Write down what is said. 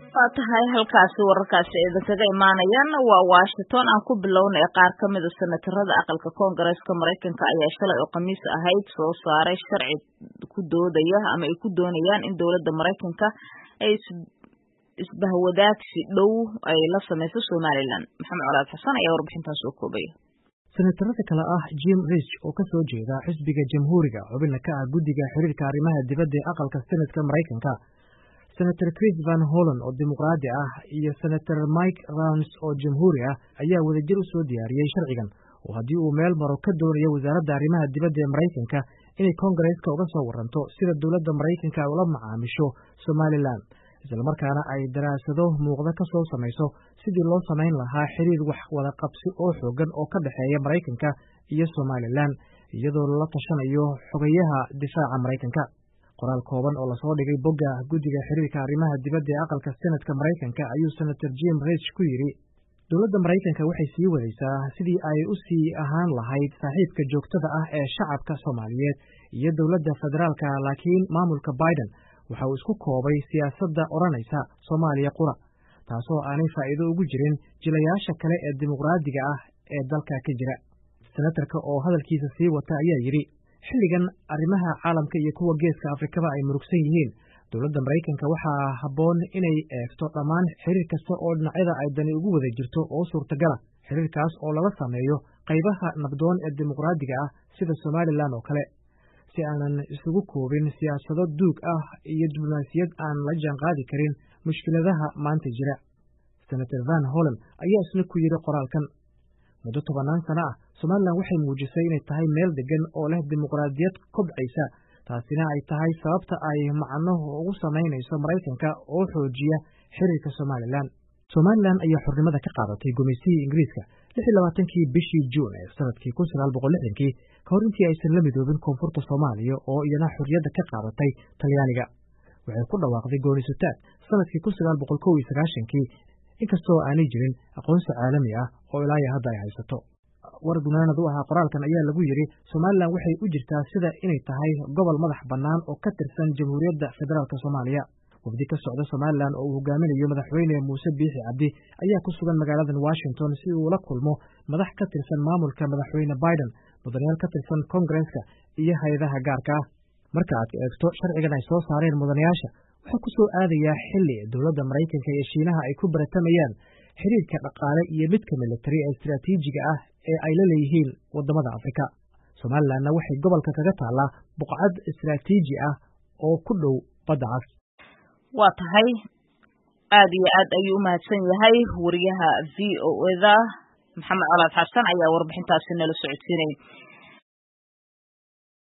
waa tahay halkaasi wararkaasi idinkaga imaanayaan waa Washington aan ku bilownay qaar ka mid ah senatarada aqalka Koongareeska Mareykanka ayaa shalay oo Khamiis ahayd soo saaray sharci ku doodaya ama ay ku doonayaan in dawladda Mareykanka ay isbahwadaagsi dhow ay la sameyso Somaliland. Maxamed Colaad Xasan ayaa warbixintaas soo koobay. senatarada kale ah Jim Risch oo ka soo jeeda xisbiga Jamhuuriga xubinna ka ah guddiga xiriirka arrimaha dibadda ee aqalka Senatka Mareykanka, Senator Chris Van Hollen oo dimuqraadi ah iyo Senator Mike Rounds oo Jamhuuri ah ayaa wadajir u soo diyaariyey sharcigan oo haddii uu meel maro ka doonayo wasaaradda arrimaha dibadda ee Mareykanka inay Koongareeska uga soo waranto sida dowladda Mareykanka ula macaamisho Somaliland, isla markaana ay daraasado muuqda ka soo samayso sidii loo samayn lahaa xiriir wax wada qabsi oo xoogan oo ka dhexeeya Mareykanka iyo Somaliland iyadoo la tashanayo xogayaha difaaca Mareykanka. qoraal kooban oo lasoo dhigay bogga guddiga xiriirka arrimaha dibadda ee aqalka Senatka Mareykanka ayuu Senator Jim Risch ku yidhi dowladda Mareykanka waxay sii wadaysaa sidii ay u sii ahaan lahayd saaxiibka joogtada ah ee shacabka Soomaaliyeed iyo dowladda federaalka, laakiin maamulka Biden waxa uu isku koobay siyaasadda odhanaysa Soomaaliya qura, taasoo aanay faa'iido ugu jirin jilayaasha kale ee dimuqraadiga ah ee dalka ka jira. senatarka oo hadalkiisa sii wata ayaa yidhi xilligan arrimaha caalamka iyo kuwa geeska Afrikaba ay murugsan yihiin, dowladda Mareykanka waxaa habboon inay eegto dhammaan xiriir kasta oo dhinacyada ay dani ugu wada jirto oo suurtagala, xiriirkaas oo lala sameeyo qaybaha nabdoon ee dimuqraadiga ah sida Somaliland oo kale, si aanan isugu koobin siyaasado duug ah iyo diblomaasiyad aan la jaanqaadi karin mushkiladaha maanta jira. Senator Van Hollen ayaa isna ku yidhi qoraalkan, muddo 10 sano ah Somaliland waxay muujisay inay tahay meel degan oo leh dimuqraadiyad kobcaysa, taasina ay tahay sababta ay macno ugu samaynayso Mareykanka oo xoojiya xiriirka Somaliland. Somaliland ayaa xornimada ka qaadatay gumaysigii Ingiriiska 26kii bishii Juun ee sanadkii 1960 ka hor intii aysan la midoobin koonfurta Soomaaliya oo iyana xorriyadda ka qaadatay Talyaaniga. Waxay ku dhawaaqday go'aansataad sanadkii 1991kii inkastoo aanay jirin aqoonsi caalami ah oo ilaa hadda ay haysato. war gunaanad u ahaa qoraalkan ayaa lagu yidhi Somaliland waxay u jirtaa sida inay tahay gobol madax bannaan oo ka tirsan Jamhuuriyadda Federaalka Soomaaliya. wafdi ka socda Somaliland oo uu hogaaminayo madaxweyne Muuse Biixi Cabdi ayaa ku sugan magaalada Washington si uu la kulmo madax ka tirsan maamulka madaxweyne Biden, mudanayaal ka tirsan Koongareeska iyo hay'adaha gaarka ah. Marka aad eegto sharcigan ay soo saareen mudanayaasha, waxaa ku soo aadayaa xilli dowladda Mareykanka iyo Shiinaha ay ku baratamayaan xiriirka dhaqaale iyo midka militari ee istiraatiijiga ah ee ay la leeyihiin wadamada Afrika. Somalilandna waxay gobolka kaga taallaa buqcad istiraatiiji ah oo ku dhow badda cas. waa tahay aad iyo aad ayuu u mahadsan yahay wariyaha VOA-da Maxamed Colaad Xasan ayaa warbixintaasi nala socodsiinay.